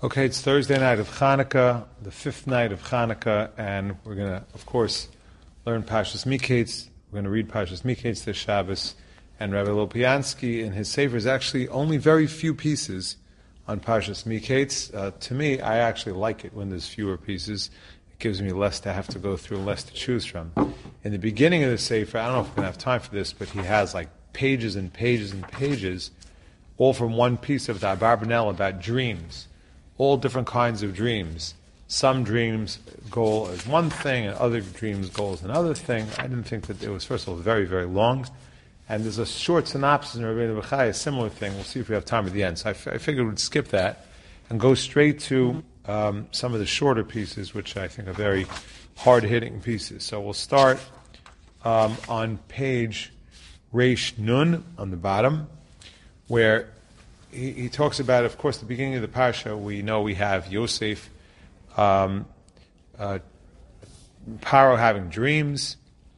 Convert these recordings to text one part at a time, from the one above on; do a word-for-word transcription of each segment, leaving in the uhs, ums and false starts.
Okay, it's Thursday night of Hanukkah, the fifth night of Hanukkah, and we're going to, of course, learn Parshas Miketz. We're going to read Parshas Miketz this Shabbos, and Rabbi Lopiansky in his Sefer is actually only very few pieces on Parshas Miketz. Uh, to me, I actually like it when there's fewer pieces. It gives me less to have to go through, less to choose from. In the beginning of the Sefer, I don't know if we're going to have time for this, but he has like pages and pages and pages, all from one piece of the Abarbanel about dreams. All different kinds of dreams. Some dreams go as one thing, and other dreams go as another thing. I didn't think that it was, first of all, very, very long. And there's a short synopsis in Rabbeinu Bechai, a similar thing. We'll see if we have time at the end. So I, f- I figured we'd skip that and go straight to um, some of the shorter pieces, which I think are very hard-hitting pieces. So we'll start um, on page Reish Nun, on the bottom, where He, he talks about, of course, the beginning of the parsha. We know we have Yosef, um, uh, Paro having dreams,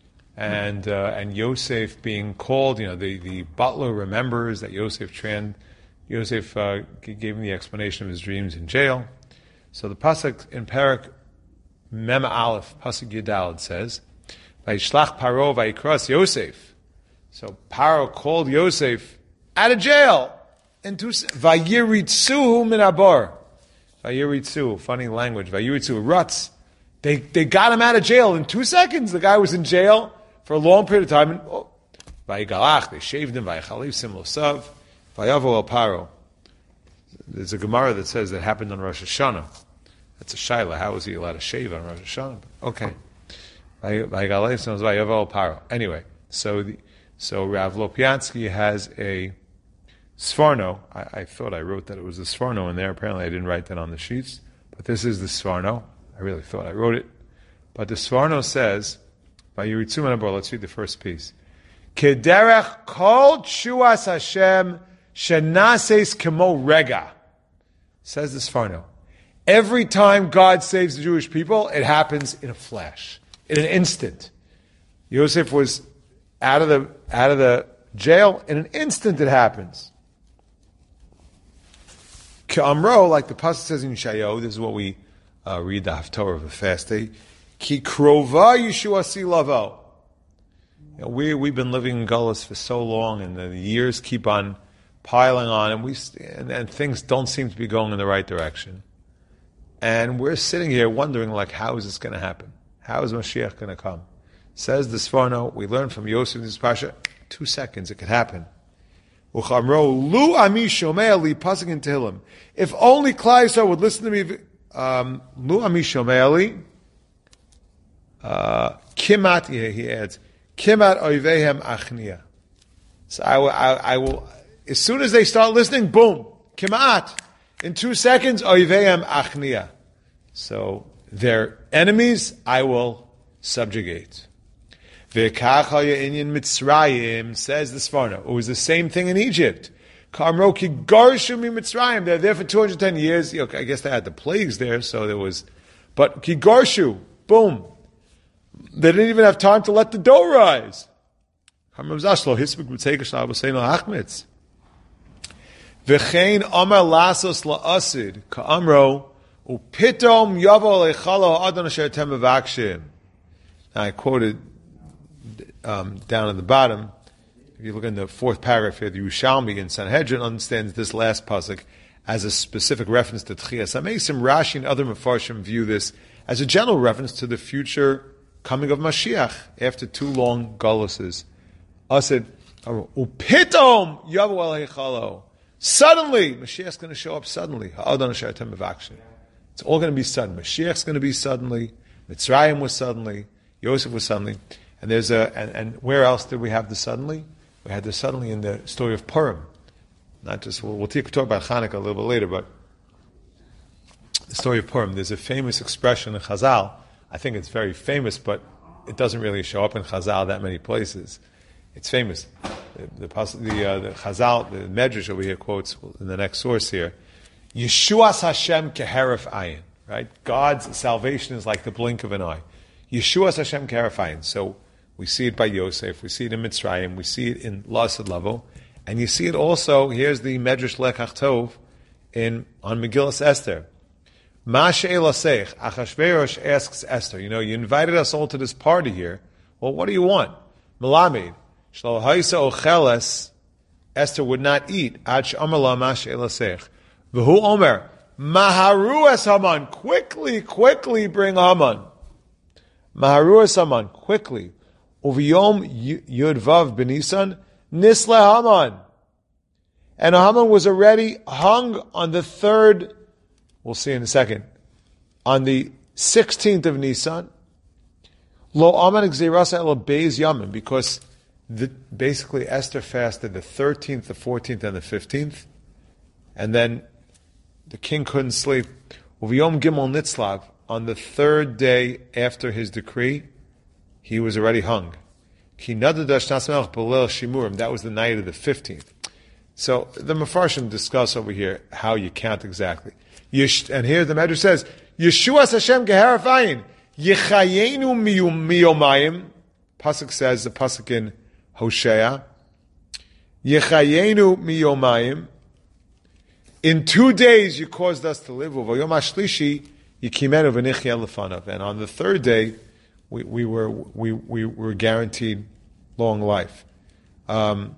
and uh, and Yosef being called. You know, the, the butler remembers that Yosef trans, Yosef uh, gave him the explanation of his dreams in jail. So the pasuk in Parak Mem Aleph, pasuk Yudalad says, "Vayishlach Paro vayikras Yosef." So Paro called Yosef out of jail. Into Vayiritzu min abar. Vayiritzu, funny language. Vayiritzu, ruts. They they got him out of jail in two seconds. The guy was in jail for a long period of time. And oh, Vayigalach, they shaved him. Vayichalif sim losav. Vayavo el paro. There's a Gemara that says that happened on Rosh Hashanah. That's a shaila. How was he allowed to shave on Rosh Hashanah? Okay. Vayigalif sim vayavo el paro. Anyway, so the, so Rav Lopiansky has a Sforno. I, I thought I wrote that it was a Sforno in there. Apparently I didn't write that on the sheets. But this is the Sforno. I really thought I wrote it. But the Sforno says, let's read the first piece. Kederech kol tshuas Hashem shenases kemo rega. Says the Sforno. Every time God saves the Jewish people, it happens in a flash. In an instant. Yosef was out of the out of the jail. In an instant it happens. K'amro, like the pasuk says in Yeshayahu, this is what we uh, read the Haftorah of the fast day. Ki krova Yeshua si lavo. We we've been living in Gullus for so long, and the years keep on piling on, and we and, and things don't seem to be going in the right direction. And we're sitting here wondering, like, how is this going to happen? How is Mashiach going to come? Says the Sforno, we learn from Yosef in this parsha, two seconds it could happen. If only Klal Yisrael would listen to me, um, Lu ami shomeali, kimat, he adds, kimat oivehem achnia. So I will, I, I will, as soon as they start listening, boom, kimat, in two seconds, oivehem achnia. So their enemies, I will subjugate. Mitzrayim, says the Sforno. It was the same thing in Egypt. Mitzrayim. They're there for two hundred ten years. I guess they had the plagues there, so there was. But Kigarshu, boom. They didn't even have time to let the dough rise. V'chein amar lasos la'asid ka'amro upitom yavo lechalo adon asher tem mevakshim. I quoted Um, down at the bottom, if you look in the fourth paragraph here, the Yerushalmi in Sanhedrin understands this last pasuk as a specific reference to Tchias HaMeisim. Rashi and other Mefarshim view this as a general reference to the future coming of Mashiach after two long guluses. Asid, upitom yavu el heichalo. Suddenly, Mashiach's going to show up suddenly. Ha'adon asher atem mevakshim. It's all going to be sudden. Mashiach's going to be suddenly. Mitzrayim was suddenly. Yosef was suddenly. And there's a and, and where else did we have the suddenly? We had the suddenly in the story of Purim. Not just we'll, we'll talk about Hanukkah a little bit later, but the story of Purim. There's a famous expression in Chazal. I think it's very famous, but it doesn't really show up in Chazal that many places. It's famous. The the, the, uh, the Chazal, the Medrash over here quotes in the next source here. Yeshuas Hashem keheref ayin. Right? God's salvation is like the blink of an eye. Yeshuas Hashem keheref ayin. So we see it by Yosef, we see it in Mitzrayim, we see it in Lasad Lavo, and you see it also, here's the Medrash Lekach Tov in, on Megillas Esther. Ma she'ela seich. Achashverosh asks Esther, you know, you invited us all to this party here. Well, what do you want? Melamed. Shlo haisa ocheles. Esther would not eat. Ad she'amar la ma she'ela seich. V'hu omer. Maharu es Haman. Quickly, quickly bring Haman. Maharu es Haman. Quickly. Uviyom Yudvav Benisan. Nisle Haman. And Haman was already hung on the third, we'll see in a second, on the sixteenth of Nisan. Lo Aman Gzeirasa El Beis Yamin, because the, basically Esther fasted the thirteenth, the fourteenth, and the fifteenth, and then the king couldn't sleep. Uviyom Gimel Nitzlav, on the third day after his decree, he was already hung. Ki Nadadash Nasmelch Belel Shimurim, that was the night of the fifteenth. So the Mefarshim discuss over here how you count exactly. Yesh, and here the Medrash says, Yeshua Hashem Geharavayin, Yechayenu miyomayim. Pasuk says, the Pasuk in Hosea, Yechayenu miyomayim. In two days you caused us to live. V'yom hashlishi yikimenu v'nichya lefanav. And on the third day, we, we were we, we were guaranteed long life. Um,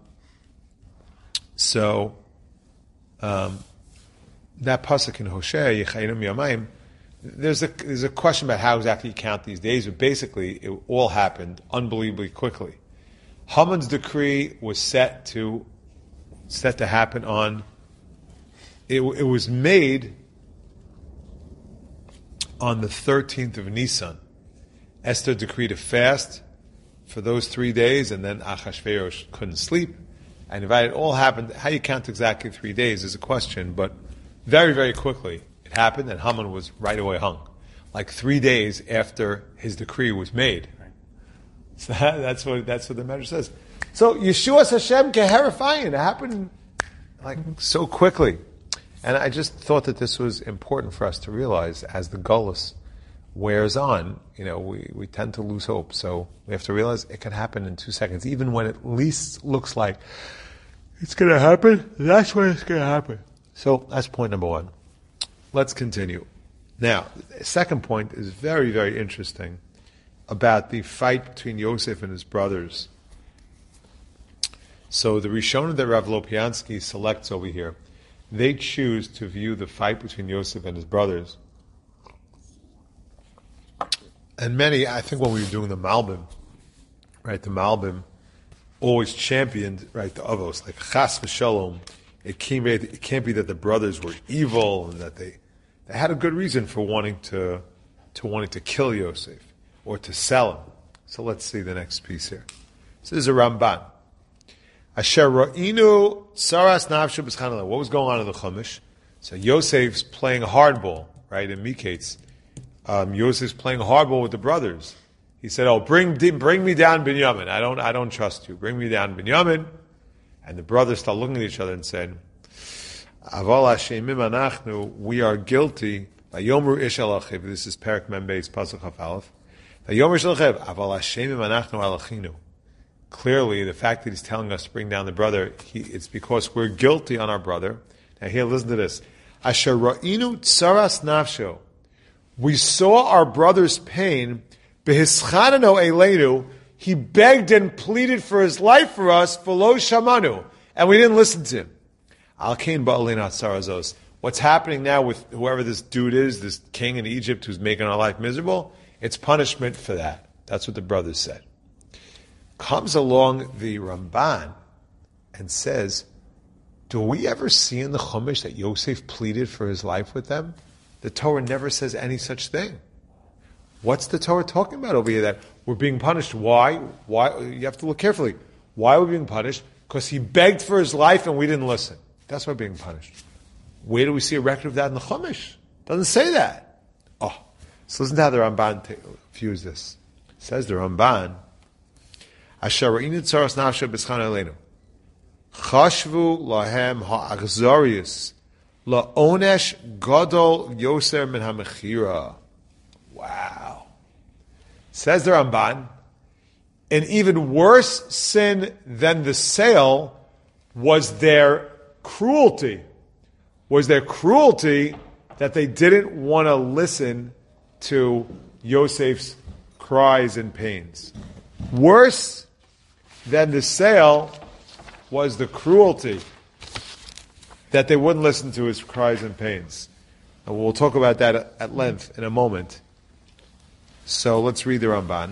So, um, that pasuk in Hosea, Yechayenu miyomayim, there's a there's a question about how exactly you count these days, but basically it all happened unbelievably quickly. Haman's decree was set to set to happen on. It, it was made on the thirteenth of Nisan. Esther decreed a fast for those three days, and then Achashverosh couldn't sleep. And if it all happened, how you count exactly three days is a question, but very, very quickly it happened, and Haman was right away hung. Like three days after his decree was made. So that, that's what that's what the Medrash says. So Yeshua Hashem Keherifayin, it happened like so quickly. And I just thought that this was important for us to realize as the Gullus wears on, you know, we, we tend to lose hope. So we have to realize it can happen in two seconds, even when it least looks like it's going to happen. That's when it's going to happen. So that's point number one. Let's continue. Now, the second point is very, very interesting about the fight between Yosef and his brothers. So the Rishonim that Rav Lopiansky selects over here, they choose to view the fight between Yosef and his brothers. And many, I think when we were doing the Malbim, right, the Malbim always championed, right, the Avos, like Chas v'Shalom. It can't, it can't be that the brothers were evil and that they, they had a good reason for wanting to, to wanting to kill Yosef or to sell him. So let's see the next piece here. This is a Ramban. Asher ra'inu saras nafshu b'schanaleh. What was going on in the Chumash? So Yosef's playing hardball, right, in Miketz. Um, Yosef's playing hardball with the brothers. He said, "Oh, bring bring me down Binyamin. I don't I don't trust you. Bring me down Binyamin." And the brothers start looking at each other and said, "Aval Hashemim anachnu, we are guilty." Vayomru ish alachiv. This is Perek Mem Beis Pasuk Chaf Aleph. Vayomru ish alachiv. Aval Hashemim anachnu alachinu. Clearly, the fact that he's telling us to bring down the brother, he, it's because we're guilty on our brother. Now here, listen to this. Asher ra'inu tsaras nafsho. We saw our brother's pain. Behischanano eleinu. He begged and pleaded for his life for us. V'lo shamanu. And we didn't listen to him. Al kain ba'alina tsarazos. What's happening now with whoever this dude is, this king in Egypt who's making our life miserable, it's punishment for that. That's what the brothers said. Comes along the Ramban and says, do we ever see in the Chumash that Yosef pleaded for his life with them? The Torah never says any such thing. What's the Torah talking about over here? That we're being punished. Why? Why? You have to look carefully. Why are we being punished? Because he begged for his life and we didn't listen. That's why we're being punished. Where do we see a record of that in the Chumash? Doesn't say that. Oh, so listen to how the Ramban t- views this. It says the Ramban, Asher ra'inu tzaras nafsho b'schan aleinu. Chashvu lahem ha'achzarius la'onesh gadol yoser min ha'mechira. Wow. Says the Ramban, an even worse sin than the sale was their cruelty. Was their cruelty that they didn't want to listen to Yosef's cries and pains. Worse than the sale was the cruelty that they wouldn't listen to his cries and pains. And we'll talk about that at length in a moment. So let's read the Ramban.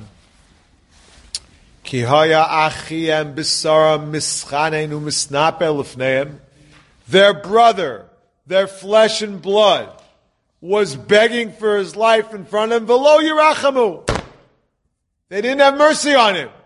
Ki haya achiem b'saram mischaneinu misnape lefneim. Their brother, their flesh and blood, was begging for his life in front of him. V'lo yirachamu. They didn't have mercy on him.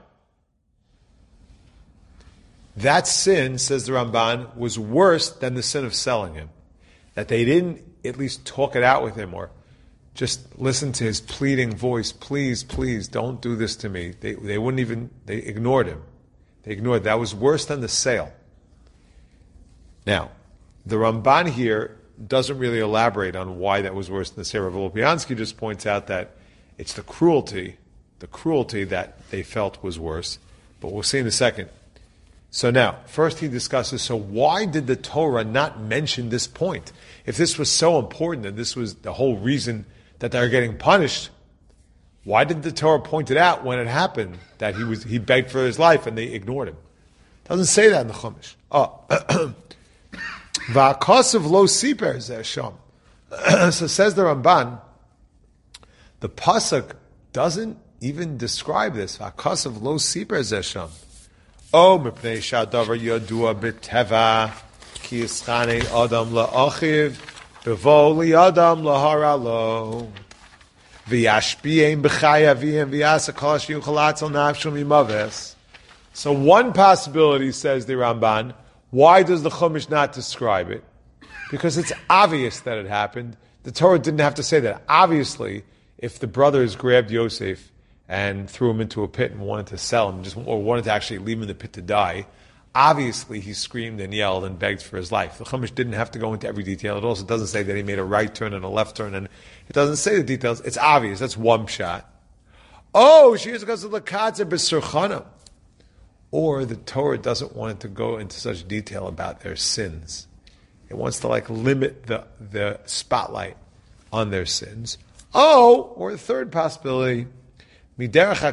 That sin, says the Ramban, was worse than the sin of selling him. That they didn't at least talk it out with him or just listen to his pleading voice. Please, please, don't do this to me. They, they wouldn't even, they ignored him. They ignored. That was worse than the sale. Now, the Ramban here doesn't really elaborate on why that was worse than the sale. Rav Lopiansky just points out that it's the cruelty, the cruelty that they felt was worse. But we'll see in a second. So now, first he discusses, so why did the Torah not mention this point? If this was so important and this was the whole reason that they're getting punished, why did the Torah point it out when it happened, that he was he begged for his life and they ignored him? It doesn't say that in the Chumash. Oh. Va'akasav lo siper zeh. So says the Ramban, the Pasuk doesn't even describe this. Va'akasav lo siper zeh. Oh, mipnei shadavar yadua b'teva ki yischanei adam la'achiv bevo li'adam lahara lo v'yashbiyem b'chaya v'yem v'yasa kol asher yuchalatz al nafshum imaves. So one possibility, says the Ramban, why does the Chumash not describe it? Because it's obvious that it happened. The Torah didn't have to say that. Obviously, if the brothers grabbed Yosef and threw him into a pit and wanted to sell him, just or wanted to actually leave him in the pit to die, obviously he screamed and yelled and begged for his life. The Chumash didn't have to go into every detail. It also doesn't say that he made a right turn and a left turn, and it doesn't say the details. It's obvious. That's one shot. Oh, she is because of the katzer b'surchana. Or the Torah doesn't want it to go into such detail about their sins. It wants to like limit the, the spotlight on their sins. Oh, or the third possibility, it's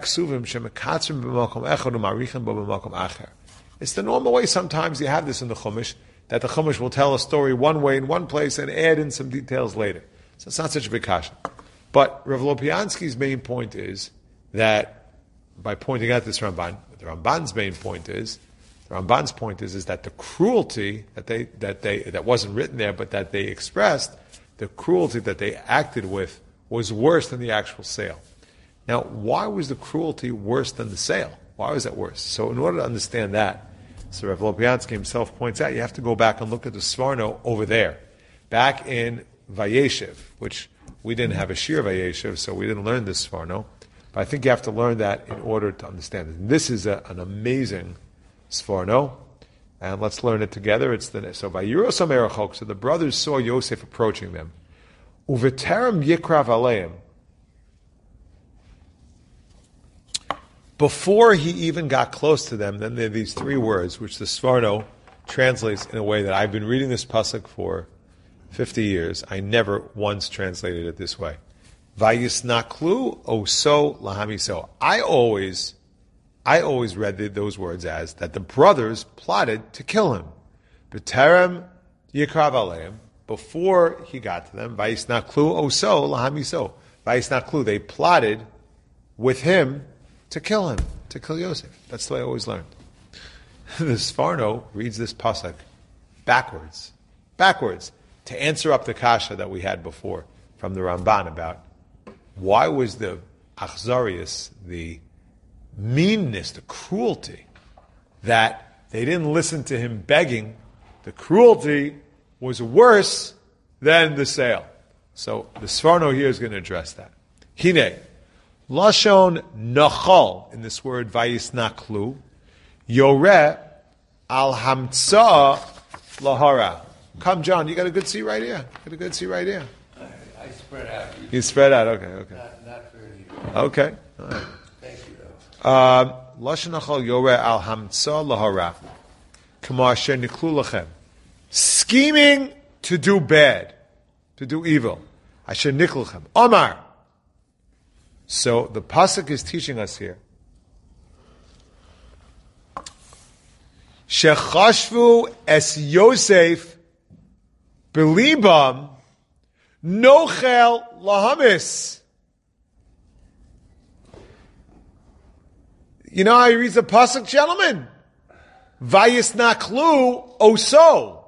the normal way sometimes you have this in the Chumash, that the Chumash will tell a story one way in one place and add in some details later. So it's not such a big kasha. But Rav Lopiansky's main point is that, by pointing out this Ramban, the Ramban's main point is, the Ramban's point is, is that the cruelty that they, that they, that wasn't written there, but that they expressed, the cruelty that they acted with was worse than the actual sale. Now, why was the cruelty worse than the sale? Why was that worse? So in order to understand that, so Rav Lopiansky himself points out, you have to go back and look at the Sforno over there, back in Vayeshev, which we didn't have a Shir Vayeshev, so we didn't learn this Sforno. But I think you have to learn that in order to understand it. And this is a, an amazing Sforno, and let's learn it together. It's the so Vayirosam Erachok. So the brothers saw Yosef approaching them. Uveterim Yikrav Aleim. Before he even got close to them, then there are these three words, which the Sforno translates in a way that I've been reading this pasuk for fifty years. I never once translated it this way. Vayisnaklu oso lahamiso. I always, I always read the, those words as that the brothers plotted to kill him. B'terem yikrav aleim. Before he got to them, vayisnaklu oso lahamiso. Vayisnaklu, they plotted with him to kill him, to kill Yosef. That's the way I always learned. The Sforno reads this pasuk backwards, backwards, to answer up the kasha that we had before from the Ramban about why was the achzarius, the meanness, the cruelty, that they didn't listen to him begging. The cruelty was worse than the sale. So the Sforno here is going to address that. Hine. Lashon nachal, in this word vayisnaklu, yoreh al hamtza lahara. Come, John, you got a good seat right here. Got a good seat right here. I, I spread out. You, you spread out, okay, okay. Not, not really. Okay, all right. Thank you, though. Lashon nachal yoreh al hamtza lahara. Kamar sher niklu lachem. Scheming to do bad. to do evil. Asher niklchem. Omar. So the pasuk is teaching us here. Shechashvu es Yosef belibam nochel lahamis. You know how he reads the pasuk, gentlemen? Vayisnaklu oso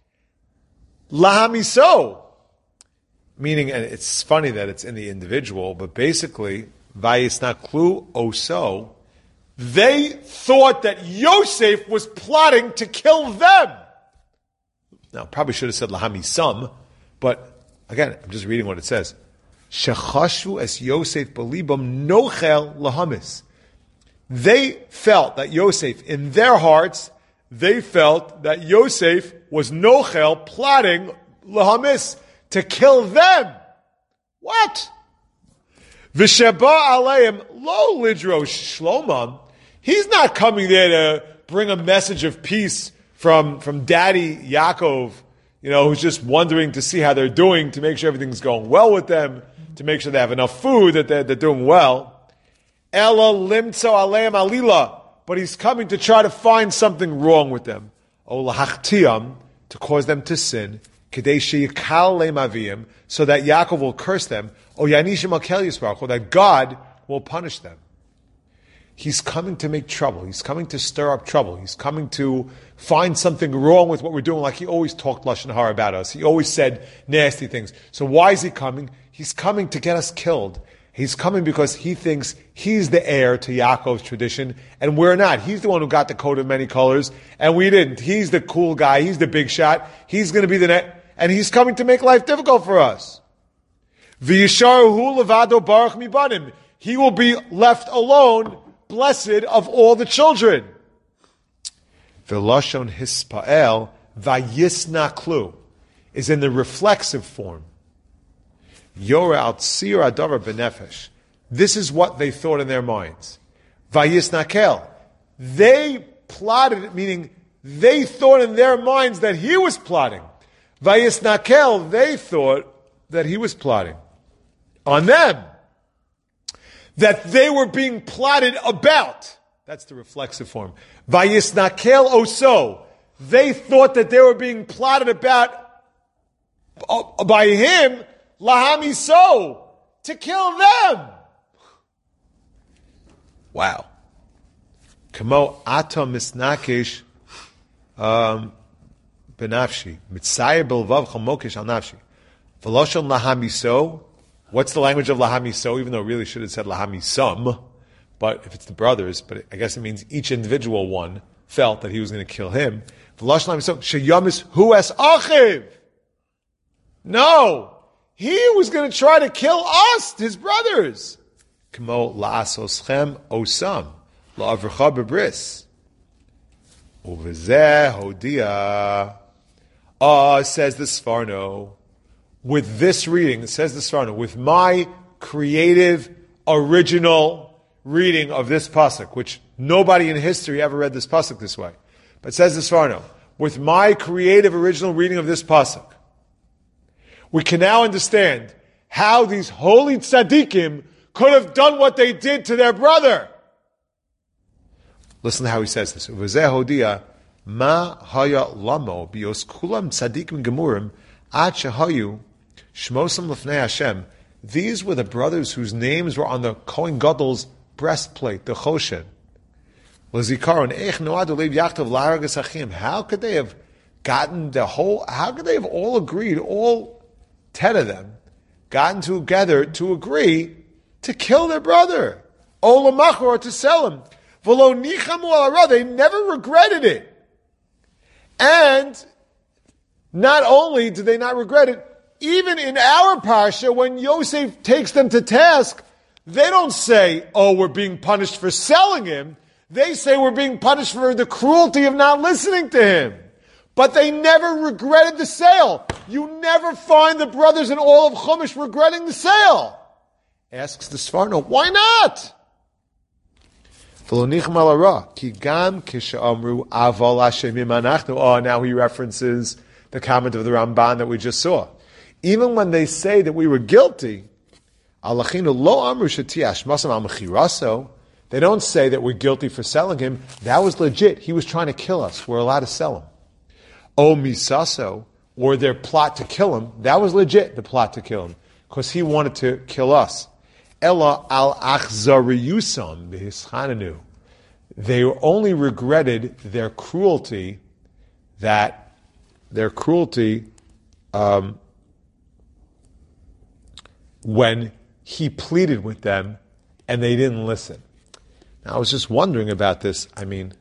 lahamiso. Meaning, and it's funny that it's in the individual, but basically, vayisnaklu oso. They thought that Yosef was plotting to kill them. Now, probably should have said lahamisam, but again, I'm just reading what it says. Shechashvu es Yosef belibam nochel lahamis. They felt that Yosef, in their hearts, they felt that Yosef was nochel, plotting lahamis, to kill them. What? V'sheba aleim lo lidro shlomam. He's not coming there to bring a message of peace from, from Daddy Yaakov, you know, who's just wondering to see how they're doing, to make sure everything's going well with them, to make sure they have enough food, that they're, they're doing well. Ella limtzo aleim alila. But he's coming to try to find something wrong with them. O lahachtiam, to cause them to sin. Kedei sheyikal leim aviyim, so that Yaakov will curse them. O yanishim akel yisbarach, or that God will punish them. He's coming to make trouble. He's coming to stir up trouble. He's coming to find something wrong with what we're doing, like he always talked Lashon Hara about us. He always said nasty things. So why is he coming? He's coming to get us killed. He's coming because he thinks he's the heir to Yaakov's tradition, and we're not. He's the one who got the coat of many colors, and we didn't. He's the cool guy. He's the big shot. He's going to be the net, and he's coming to make life difficult for us. V'yisharuhu levado baruch mibanim. He will be left alone, blessed of all the children. V'lashon hispa'el vayisnaklu is in the reflexive form. Yora al tzir adavar benefesh. This is what they thought in their minds. Vayisnakel. They plotted, meaning they thought in their minds that he was plotting. Vayisnakel, they thought that he was plotting on them. That they were being plotted about. That's the reflexive form. Vayisnakel oso. They thought that they were being plotted about by him, lahamiso, to kill them. Wow. Kamo ata misnakish benafshi. Mitzayir belvav chamokish al nafshi. V'loshon lahamiso. What's the language of lahamiso? Even though it really should have said lahamisam. But if it's the brothers, but I guess it means each individual one felt that he was going to kill him. V'loshon lahamiso. Sheyamis hu es achiv. No. He was going to try to kill us, his brothers. Kmo la'asoschem osam la'avrcha bebris. Uvezeh hodia. Ah, says the Sforno. With this reading, says the Sforno, with my creative, original reading of this pasuk, which nobody in history ever read this pasuk this way, but says the Sforno, with my creative, original reading of this pasuk, we can now understand how these holy tzaddikim could have done what they did to their brother. Listen to how he says this. V'zeh hodia ma haya lamo bios kulam tzaddikim gemurim ad shehayu shmosam lefnei Hashem. These were the brothers whose names were on the Kohen Gadol's breastplate, the Choshen. L'zikaron eich noadu leiv yachtav la'aragas achim. How could they have gotten the whole? How could they have all agreed? All ten of them gotten together to agree to kill their brother, olamachor, or to sell him. V'lo nichamu al hara. They never regretted it, and not only did they not regret it, even in our parsha, when Yosef takes them to task, they don't say, "Oh, we're being punished for selling him." They say we're being punished for the cruelty of not listening to him. But they never regretted the sale. You never find the brothers in all of Chumash regretting the sale. Asks the Sforno, why not? Oh, now he references the comment of the Ramban that we just saw. Even when they say that we were guilty, alachinu lo amru sheti ashmasam al mechiraso, they don't say that we're guilty for selling him. That was legit. He was trying to kill us. We're allowed to sell him. O misaso, or their plot to kill him, that was legit, the plot to kill him, because he wanted to kill us. Ella al achzariyusam b'hischananu. They only regretted their cruelty, that their cruelty um, when he pleaded with them and they didn't listen. Now, I was just wondering about this. I mean,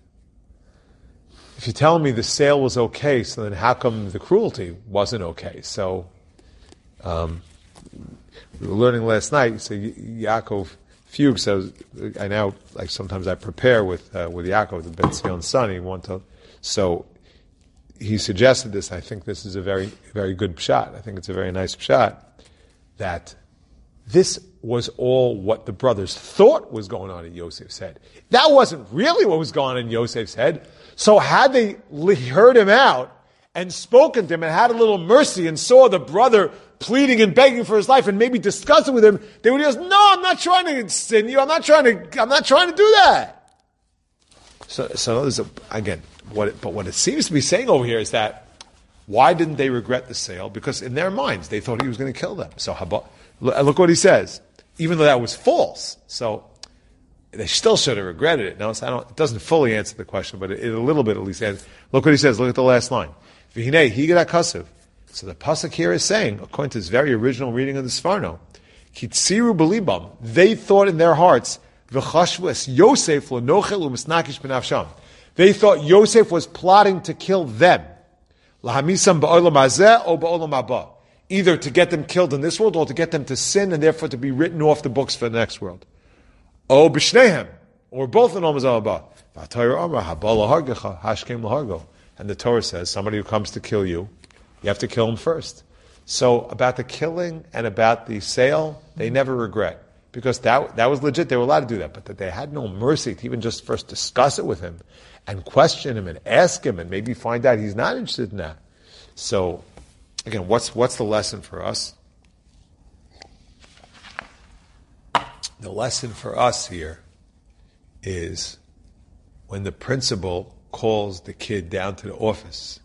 if you're telling me the sale was okay, so then how come the cruelty wasn't okay? So, um, we were learning last night, so Yaakov Fuchs says, I now, like sometimes I prepare with uh, with Yaakov, the Ben Zion's son, he want to, so he suggested this. I think this is a very, very good shot. I think it's a very nice shot, that this was all what the brothers thought was going on in Yosef's head. That wasn't really what was going on in Yosef's head. So had they heard him out and spoken to him and had a little mercy and saw the brother pleading and begging for his life and maybe discussing with him, they would just, no, I'm not trying to sin you. I'm not trying to, I'm not trying to do that. So, so there's a, again, what it, but what it seems to be saying over here is that, why didn't they regret the sale? Because in their minds, they thought he was going to kill them. So how about, look what he says. Even though that was false. So they still should have regretted it. Now, I don't, it doesn't fully answer the question, but it, it a little bit at least answers. Look what he says. Look at the last line. V'hinei higadat kasev. So the pasuk here is saying, according to this very original reading of the Sforno, Kitziru belibam, they thought in their hearts, V'chashvu es Yosef l'nochel u'misnakish b'nafsham. They thought Yosef was plotting to kill them. Lahamisam ba'olam hazeh o ba'olam haba. Either to get them killed in this world or to get them to sin and therefore to be written off the books for the next world. O b'shnehem, or both in Olam Haba. V'atayr amar haba lahargecha hashkem lahargo. And the Torah says, somebody who comes to kill you, you have to kill him first. So about the killing and about the sale, they never regret. Because that that was legit, they were allowed to do that. But that they had no mercy to even just first discuss it with him and question him and ask him and maybe find out he's not interested in that. So, again, what's what's the lesson for us? The lesson for us here is when the principal calls the kid down to the office,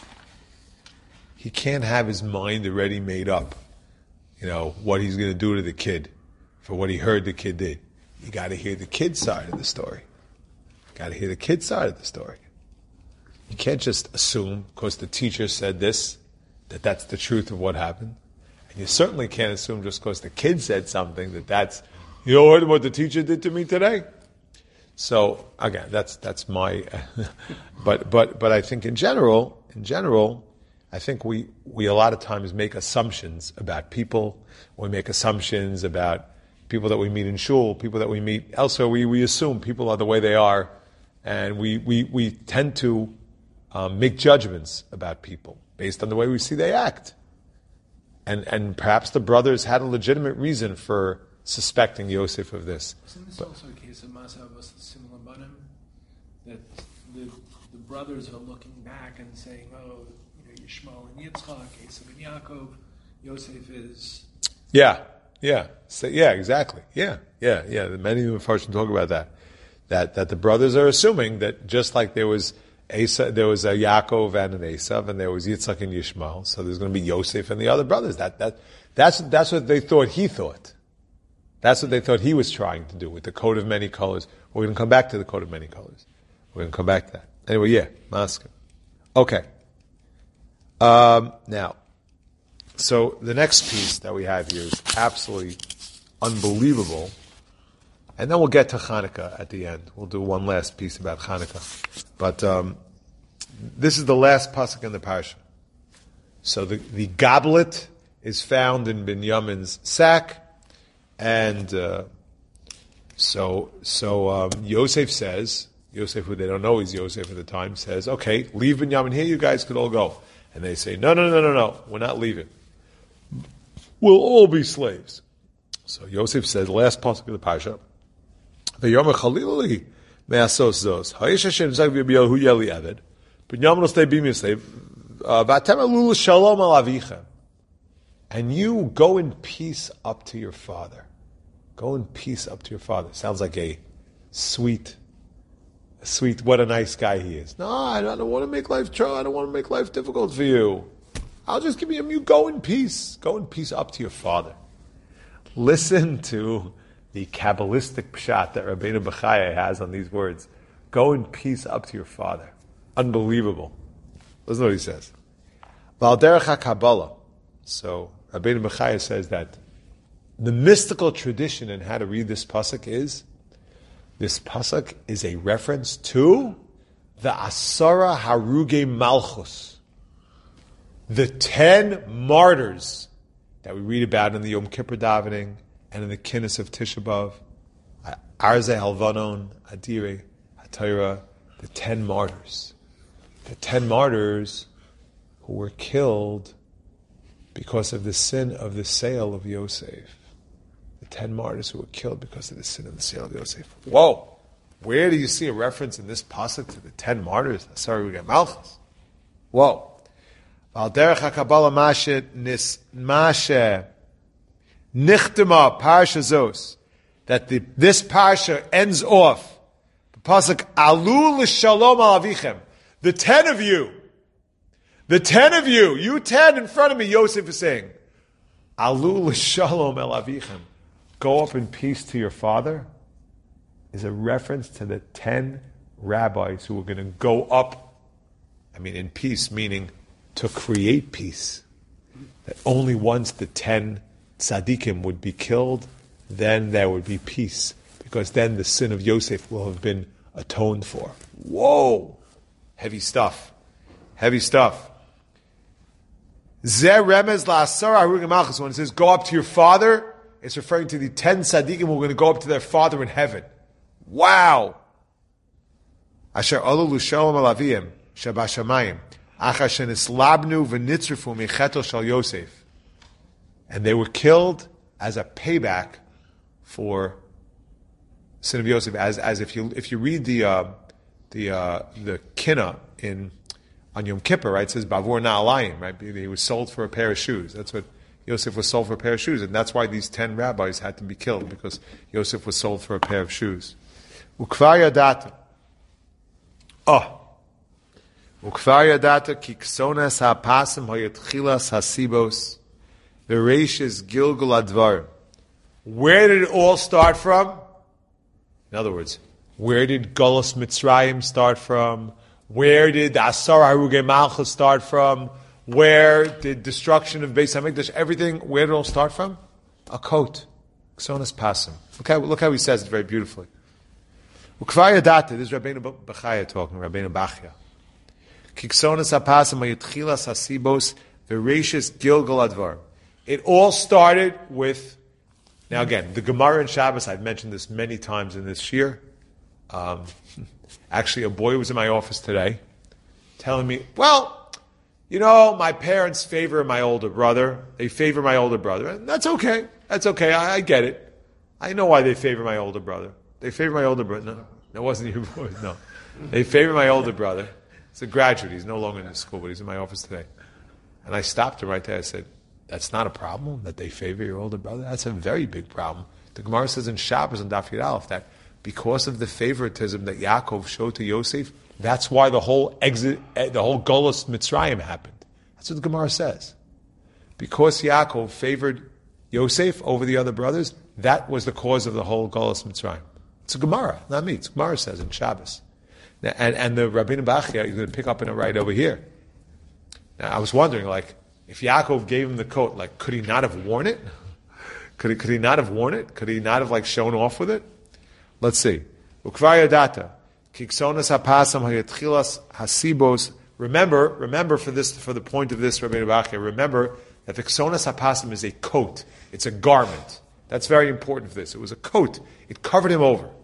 he can't have his mind already made up, you know, what he's going to do to the kid for what he heard the kid did. You got to hear the kid's side of the story. Got to hear the kid's side of the story. You can't just assume, because the teacher said this, that that's the truth of what happened. And you certainly can't assume just because the kid said something that that's, you know what, what the teacher did to me today? So, again, that's that's my, but but but I think in general, in general, I think we, we a lot of times make assumptions about people. We make assumptions about people that we meet in shul, people that we meet elsewhere. We, we assume people are the way they are, and we, we, we tend to um, make judgments about people based on the way we see they act. And and perhaps the brothers had a legitimate reason for suspecting Yosef of this. Isn't this but, also a case of Masa was similar Banim? That the, the brothers are looking back and saying, oh, you know, Yishmael and Yitzchak, Esav and Yaakov, Yosef is... Yeah, yeah. So, yeah, exactly. Yeah, yeah, yeah. Many of the Mepharshim talk about that. That that the brothers are assuming that just like there was Esav, there was a Yaakov and an Esav, and there was Yitzchak and Yishmael, so there's going to be Yosef and the other brothers. That that that's that's what they thought he thought. That's what they thought he was trying to do with the coat of many colors. We're going to come back to the coat of many colors. We're going to come back to that. Anyway, yeah, Maska. Okay. Um, now, so the next piece that we have here is absolutely unbelievable. And then we'll get to Hanukkah at the end. We'll do one last piece about Hanukkah. But um, this is the last pasuk in the parsha. So the, the goblet is found in Binyamin's sack. And uh, so so um, Yosef says, Yosef, who they don't know is Yosef at the time, says, okay, leave Binyamin here, you guys could all go. And they say, no, no, no, no, no, we're not leaving. We'll all be slaves. So Yosef says, last pasuk of the parsha, V'yomer chalilali me'asos zos, ha'yish Hashem zag v'yabiyel hu yeli eved, Binyamin will stay be me a slave, v'atem alul shalom al avichem. and you go in peace up to your father. Go in peace up to your father. Sounds like a sweet, a sweet, what a nice guy he is. No, I don't want to make life trouble. I don't want to make life difficult for you. I'll just give you, you go in peace. Go in peace up to your father. Listen to the Kabbalistic pshat that Rabbeinu Bechaya has on these words. Go in peace up to your father. Unbelievable. Listen to what he says. Val derech HaKabbalah. So Rabbeinu Bechaya says that the mystical tradition in how to read this pasuk is, this pasuk is a reference to the Asara Haruge Malchus, the ten martyrs that we read about in the Yom Kippur davening and in the Kinnis of Tisha B'Av, Arze Halvanon, Adire, HaTorah, the ten martyrs. The ten martyrs who were killed because of the sin of the sale of Yosef. The ten martyrs who were killed because of the sin of the sale of Yosef. Whoa! Where do you see a reference in this pasuk to the ten martyrs? Sorry, we get Malchus. Whoa! Al derech HaKabbalah mashe nis mashe nichtema parsha zos, that the, this parsha ends off the pasuk alu l'shalom al avichem. The ten of you, the ten of you, you ten in front of me, Yosef is saying, alu l'shalom el avichem, go up in peace to your father, is a reference to the ten rabbis who were going to go up, I mean in peace, meaning to create peace. That only once the ten tzaddikim would be killed, then there would be peace. Because then the sin of Yosef will have been atoned for. Whoa! Heavy stuff. Heavy stuff. Zeh remez la'asara harugim malchus. When it says go up to your father, it's referring to the ten tzaddikim who are going to go up to their father in heaven. Wow! Asher alu l'shalom al aviyim shabashamayim. And they were killed as a payback for sin of Yosef. As as if you if you read the uh, the uh, the Kinna in on Yom Kippur, right? It says Bavur Na'alayim, right? He was sold for a pair of shoes. That's what Yosef was sold for a pair of shoes, and that's why these ten rabbis had to be killed, because Yosef was sold for a pair of shoes. Ukvar yadata. Oh. Ukvar yadata ki ksonas ha'pasim hayatchilas hasibos v'reishis gilgul advar. Where did it all start from? In other words, where did Golus Mitzrayim start from? Where did the Asar Haruge Malchus start from? Where did destruction of Beis Hamikdash, everything, where did it all start from? A coat. Ksonas pasim. Look how, look how he says it very beautifully. Ukvar yadata, this is Rabbeinu Bechaya talking, Rabbeinu Bachya. Kiksonas hapasim hayitchilas hasibos v'reishis gilgal advar. It all started with, now again, the Gemara in Shabbos, I've mentioned this many times in this shir. Um, actually, a boy was in my office today telling me, well, you know, my parents favor my older brother. They favor my older brother. And that's okay. That's okay. I, I get it. I know why they favor my older brother. They favor my older brother. No, that wasn't your boy. No. They favor my older brother. He's a graduate. He's no longer in the school, but he's in my office today. And I stopped him right there. I said, that's not a problem that they favor your older brother. That's a very big problem. The Gemara says in Shabbos and Daf Yud Aleph that because of the favoritism that Yaakov showed to Yosef, that's why the whole exit, the whole Golus Mitzrayim happened. That's what the Gemara says. Because Yaakov favored Yosef over the other brothers, that was the cause of the whole Golus Mitzrayim. It's a Gemara, not me. It's Gemara says in Shabbos. Now, and, and the Rabbeinu Bachya, you're going to pick up in it right over here. Now, I was wondering, like, if Yaakov gave him the coat, like, could he not have worn it? Could he, could he not have worn it? Could he not have, like, shown off with it? Let's see. Ukvar yadata. Kiksonas hapasam hayatchilas hasibos. Remember, remember for this, for the point of this, Rabbeinu Bachya, remember that the ksonas hapasam is a coat. It's a garment. That's very important for this. It was a coat. It covered him over.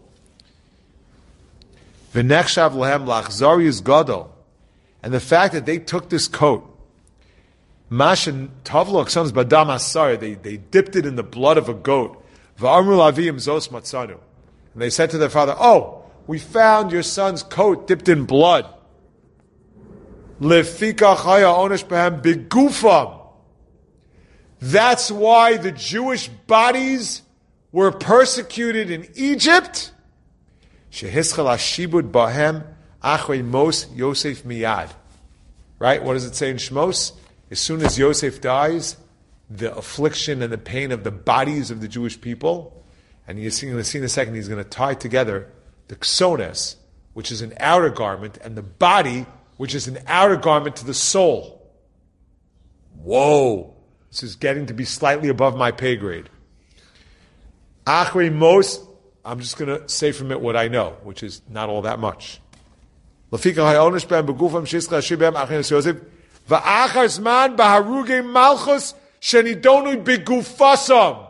V'nechshav lehem lachzarius gadol. And the fact that they took this coat, mashin tavlo ksonas badam asar, they they dipped it in the blood of a goat. V'amru laviyim zos matzanu. And they said to their father, oh, we found your son's coat dipped in blood. Lefika chaya onesh behem bigufam. That's why the Jewish bodies were persecuted in Egypt. Shehischal hashibud bahem achrei mos Yosef miyad. Right? What does it say in Shmos? As soon as Yosef dies, the affliction and the pain of the bodies of the Jewish people, and you're going to see in a second, he's going to tie together the ksones, which is an outer garment, and the body, which is an outer garment to the soul. Whoa! This is getting to be slightly above my pay grade. Achrei mos, I'm just going to say from it what I know, which is not all that much. Lafika hayonish b'hem begufam shizcha shibem achrei Yosef va'achar zman b'harugei malchus shenidonu begufasam.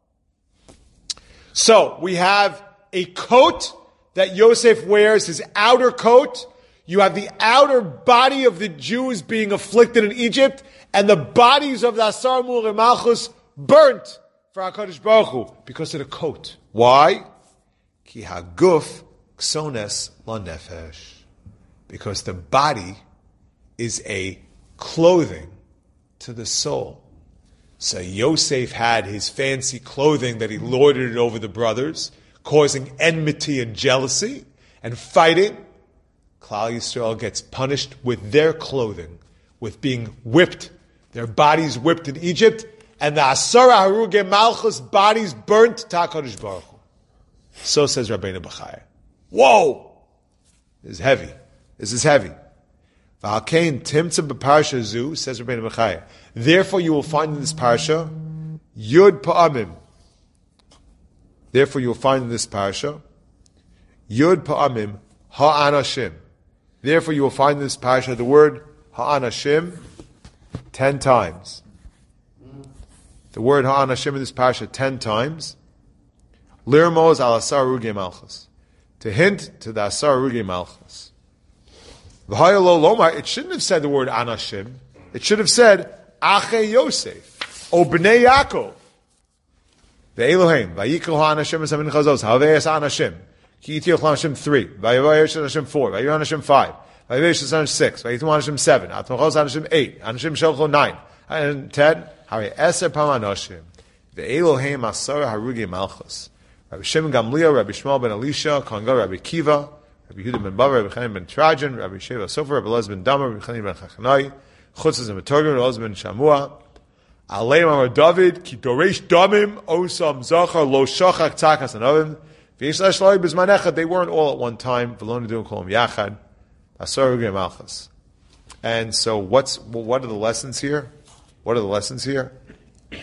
So we have a coat that Yosef wears, his outer coat. You have the outer body of the Jews being afflicted in Egypt, and the bodies of the Asar Mulei Malchus burnt for HaKadosh Baruch Hu because of the coat. Why? Ki haguf ksones la nefesh. Because the body is a clothing to the soul. So Yosef had his fancy clothing that he lorded it over the brothers, causing enmity and jealousy and fighting. Klal Yisrael gets punished with their clothing, with being whipped, their bodies whipped in Egypt, and the Asar Harugei Malchus bodies burnt to HaKadosh Baruch Hu. So says Rabbeinu Bechaya. Whoa! This is heavy. This is heavy. V'alkein timtza b'parsha zu, says Rabbeinu Bechaya. Therefore you will find in this parsha, Yud Pa'amim. Therefore you will find in this parsha, Yud Pa'amim, Ha'anashim. Therefore you will find in this parsha the word Ha'anashim ten times. The word Ha'anashim in this parsha ten times. Lirmoz al Asar Harugei Malchus. To hint to the Asar Harugei Malchus. V'hayalo lomar, it shouldn't have said the word Anashim. It should have said Achei Yosef, O Bnei Yaakov. The Elohim, Vayikol HaAnashim Esamin Chazos, Havei Es Anashim. Ki Yitioch HaAnashim three, Vayevayesh HaAnashim four, Vayevayesh HaAnashim five, Vayevayesh HaAnashim six, Vayevayesh HaAnashim seven, Atmachos HaAnashim eight, Anashim Shelcho nine, and ten, Havei Eser Pam Anashim. The Elohim Asar Harugei Malchus. Rabbi Shimon Gamliel, Rabbi Shmuel ben Elisha, Kongal, Rabbi Kiva, Rabbi Yehuda ben Bava, Rabbi Chanan ben Trajan, Rabbi Sheva Sofer, Rabbi Elazar ben Dama, Rabbi Chanan ben Chachanai, Chutzes and Metorgim, Rabbi Elazar ben Shamua, Aleim Amar David, Ki Doresh Damim, Osam Zachar, Lo Shachak Takas Anovim, V'yesh Lashloi Bizmanecha, they weren't all at one time, V'lo Nidun Kolam Yachad, Asar Harugei Malchus. And so what's, what are the lessons here? What are the lessons here? Can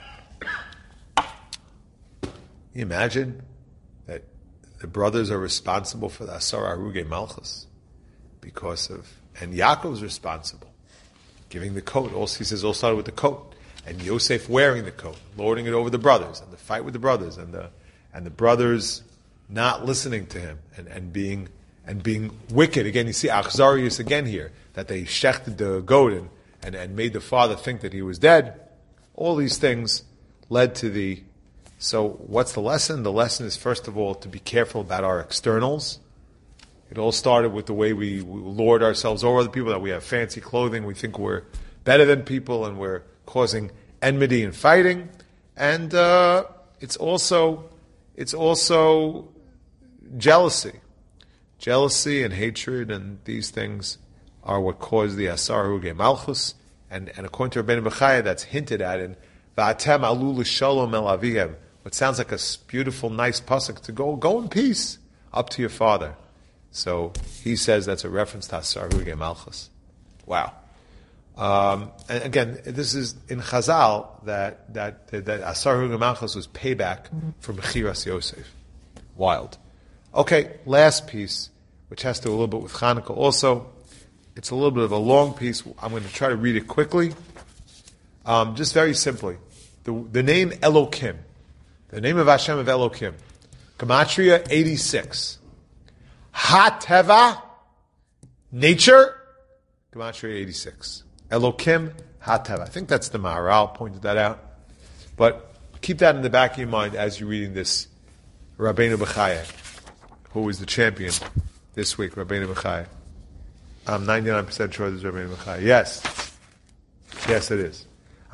you imagine that the brothers are responsible for the Asar Harugei Malchus because of, and Yaakov's responsible, giving the coat. Also, he says, all started with the coat, and Yosef wearing the coat, lording it over the brothers, and the fight with the brothers, and the and the brothers not listening to him, and, and being and being wicked. Again, you see Achzarius again here, that they shechted the goat and, and, and made the father think that he was dead. All these things led to the. So, what's the lesson? The lesson is, first of all, to be careful about our externals. It all started with the way we, we lord ourselves over other people, that we have fancy clothing, we think we're better than people, and we're causing enmity and fighting. And uh, it's also it's also jealousy. Jealousy and hatred and these things are what caused the Asar Harugei Malchus. And, and according to Rabbeinu Bechaya, that's hinted at in Va'atem alu l'shalom el avihem. What sounds like a beautiful, nice pasuk to go, go in peace up to your father. So he says that's a reference to Asar Harugei Malchus. Wow. Um, and again, this is in Chazal that that that Asar Harugei Malchus was payback for Mechiras Yosef. Wild. Okay, last piece, which has to do a little bit with Chanukah also. It's a little bit of a long piece. I'm going to try to read it quickly. Um, just very simply, the the name Elokim, the name of Hashem of Elokim, Gematria eighty-six. Ha-teva, nature, Gematria eighty-six. Elokim, Ha-teva. I think that's the Maharal pointed that out. But keep that in the back of your mind as you're reading this Rabbeinu Bechaya, who is the champion this week, Rabbeinu Bechaya. I'm ninety-nine percent sure this is Rabbeinu Bechaya. Yes. Yes, it is.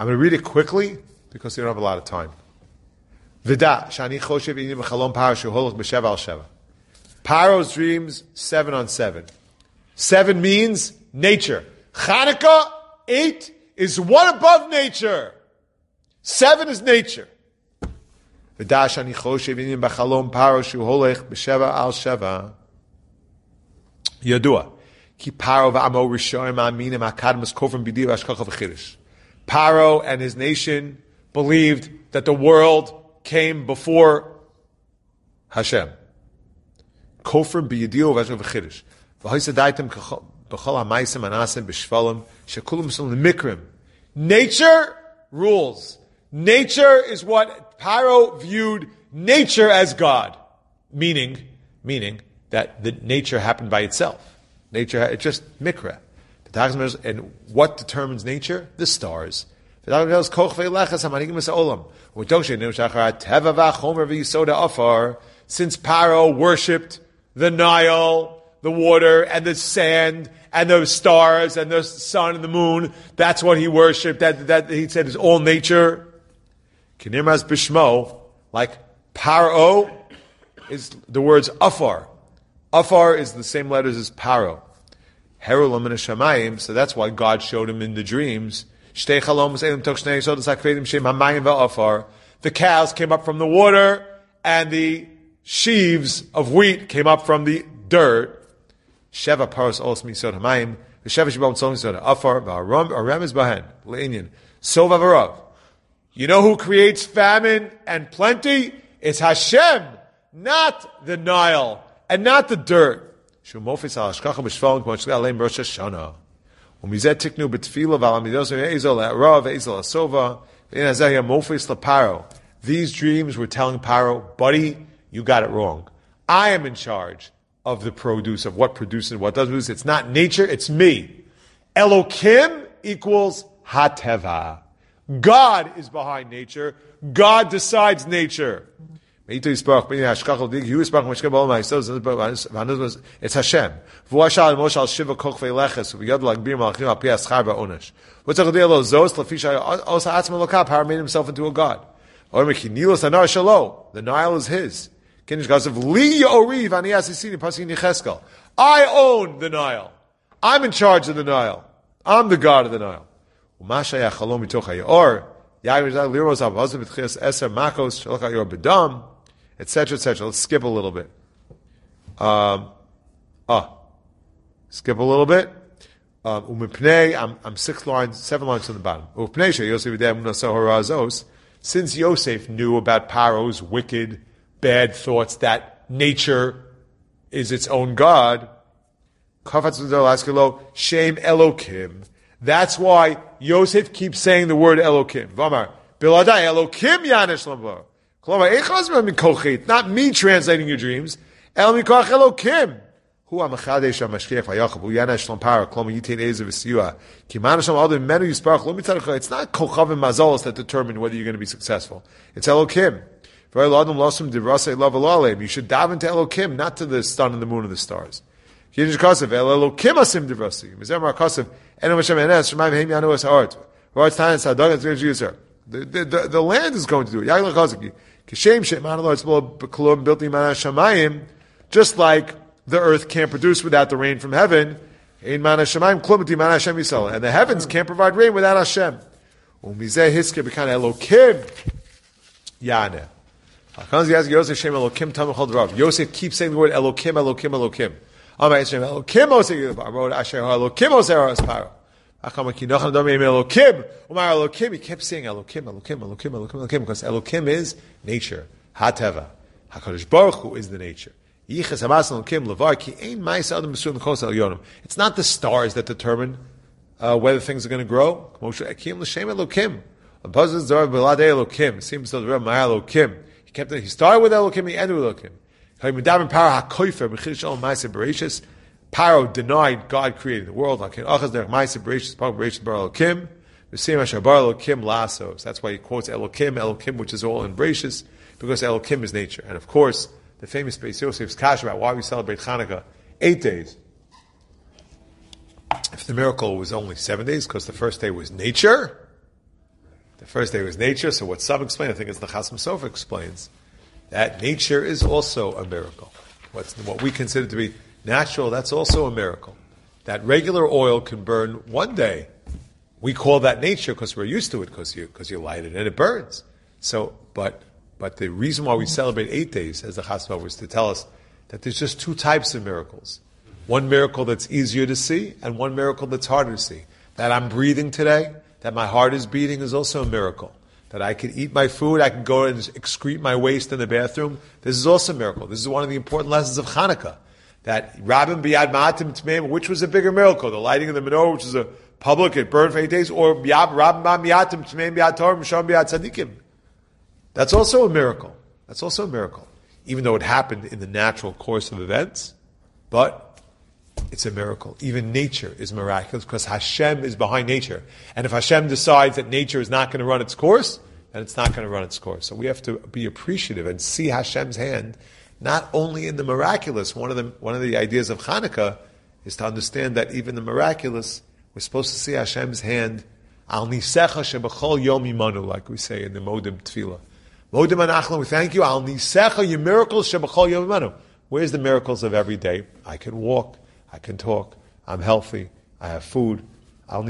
I'm going to read it quickly because we don't have a lot of time. Vida shani choshev ini b'chalom paro sheholach b'sheva al sheva. Paro's dreams, seven on seven. Seven means nature. Chanukah, eight, is one above nature. Seven is nature. Vida shani choshev ini b'chalom paro sheholach b'sheva al sheva. Yadua. Ki paro v'amo rishoyim aminim akadmas kofrim b'div ashkacha v'chirish. Paro and his nation believed that the world came before Hashem. Kofrim b'yidil v'ashkacha v'chirish. V'hoisadaitim b'chol ha'maisim anasim b'shvalim shekulum s'um l'mikrim. Nature rules. Nature is what Paro viewed nature as God. Meaning, meaning that the nature happened by itself. Nature, it's just mikra. And what determines nature? The stars. Since Paro worshipped the Nile, the water, and the sand, and the stars, and the sun and the moon, that's what he worshipped. That, that he said is all nature. Kinirmas bishmo, like Paro, is the words afar. Afar is the same letters as Paro. Herulam and Shamayim, so that's why God showed him in the dreams. The cows came up from the water, and the sheaves of wheat came up from the dirt. Sheva paros olos misod hamayim. The sheva shibam tzol misod afar v'aram aram is bahen leinian sova v'rav. You know who creates famine and plenty? It's Hashem, not the Nile and not the dirt. Shumofis al hashkacha b'shvalim k'mo shgal aleim rosh Hashanah. Umizet tiknu b'tfila v'alamidos ve'ezol le'arav ve'ezol asova ve'in hazeh mofis le'paro. These dreams were telling Paro, buddy, you got it wrong. I am in charge of the produce, of what produces, what doesn't produce. It's not nature, it's me. Elokim equals hateva. God is behind nature. God decides nature. It's Hashem. It's Paro made himself into a god. The Nile is his. I own the Nile. I'm in charge of the Nile. I'm the god of the Nile. Etc. etc. Let's skip a little bit. Um, ah, skip a little bit. Um, I'm, I'm six lines, seven lines from the bottom. Since Yosef knew about Paro's wicked, bad thoughts that nature is its own God, Shem Elokim. That's why Yosef keeps saying the word Elokim. Vamar, Biladai Elokim Yanesh Lambar. Not me translating your dreams. El Mikach Elokim. Hu HaMachadesh HaMashkiach VaYachav. Hu Yanesh Lampara. Kloma Yitain Ezer V'Siyua. Ki Manasham Aldo Menu Yisparach. Lo Mitzadach. It's not Kochav and Mazolos that determine whether you're going to be successful. It's Elokim. You should dive into Elokim, not to the sun and the moon and the stars. The, the, the, the land is going to do it. Just like the earth can't produce without the rain from heaven, and the heavens can't provide rain without Hashem. Yosef keeps saying the word Elokim, Elokim, Elokim. He kept saying Elokim, Elokim, Elokim, Elokim, Elokim, because Elokim is nature. Hateva. HaKadosh Baruch Hu is the nature. It's not the stars that determine uh, whether things are going to grow. He kept it, he started with Elokim, he ended with Elokim. Paro denied God created the world. That's why he quotes Elokim, Elokim, which is all in Bereshis, because Elokim is nature. And of course, the famous Beis Yosef's Kash about why we celebrate Hanukkah eight days. If the miracle was only seven days, because the first day was nature, The first day was nature, so what some explain, I think it's the Chasam Sofer explains, that nature is also a miracle. What's, what we consider to be natural, that's also a miracle. That regular oil can burn one day. We call that nature because we're used to it, because you, because you light it and it burns. So, but, but the reason why we celebrate eight days, as the Chasam Sofer was to tell us, that there's just two types of miracles. One miracle that's easier to see, and one miracle that's harder to see. That I'm breathing today, that my heart is beating is also a miracle. That I can eat my food, I can go and excrete my waste in the bathroom. This is also a miracle. This is one of the important lessons of Hanukkah. That Rabbim Biyad Ma'atim Tmeim, which was a bigger miracle? The lighting of the menorah, which is a public, it burned for eight days, or Rabbim Ma'atim Tmeim Biyad Torah, Misham Biyad Tzadikim. That's also a miracle. That's also a miracle. Even though it happened in the natural course of events, but it's a miracle. Even nature is miraculous because Hashem is behind nature. And if Hashem decides that nature is not going to run its course, then it's not going to run its course. So we have to be appreciative and see Hashem's hand, not only in the miraculous. One of the, one of the ideas of Hanukkah is to understand that even the miraculous, we're supposed to see Hashem's hand, Al Nisecha Shebachol Yom Imanu, like we say in the Modim Tefillah. Modim Anachlan, we thank you, Al Nisecha, your miracles Shebachol Yom Imanu. Where's the miracles of every day? I can walk. I can talk, I'm healthy, I have food. I've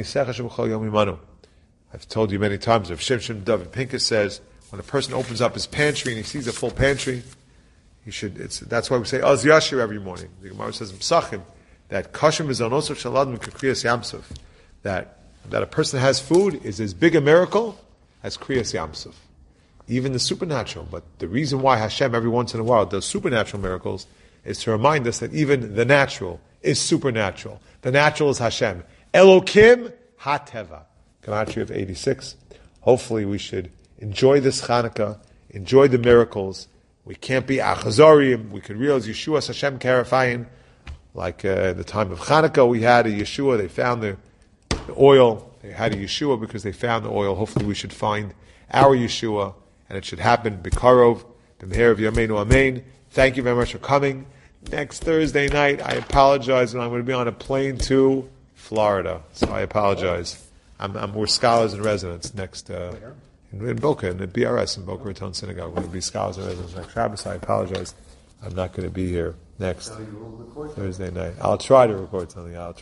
told you many times, if Shimshon David Pincus says, when a person opens up his pantry and he sees a full pantry, he should, it's, that's why we say Az Yashir every morning. The Gemara says in Psachim, that Kashim is on also Shaladim Kriyas Yamsuf, that, that a person has food is as big a miracle as Kriyas Yamsuf. Even the supernatural, but the reason why Hashem every once in a while does supernatural miracles is to remind us that even the natural is supernatural. The natural is Hashem. Elokim HaTeva. Gematria of eighty-six. Hopefully we should enjoy this Chanukah, enjoy the miracles. We can't be Achazorim. We could realize Yeshua Hashem Karafayim. Like uh, the time of Chanukah we had a Yeshua. They found the, the oil. They had a Yeshua because they found the oil. Hopefully we should find our Yeshua. And it should happen. Bikarov. B'meher of Yameinu Amen. Thank you very much for coming. Next Thursday night, I apologize, and I'm going to be on a plane to Florida. So I apologize. I'm, I'm we're scholars in residence next uh, in, in Boca, in the B R S in Boca Raton Synagogue. We're going to be scholars in residence next Shabbos. I apologize. I'm not going to be here next Thursday night. I'll try to record something. I'll try.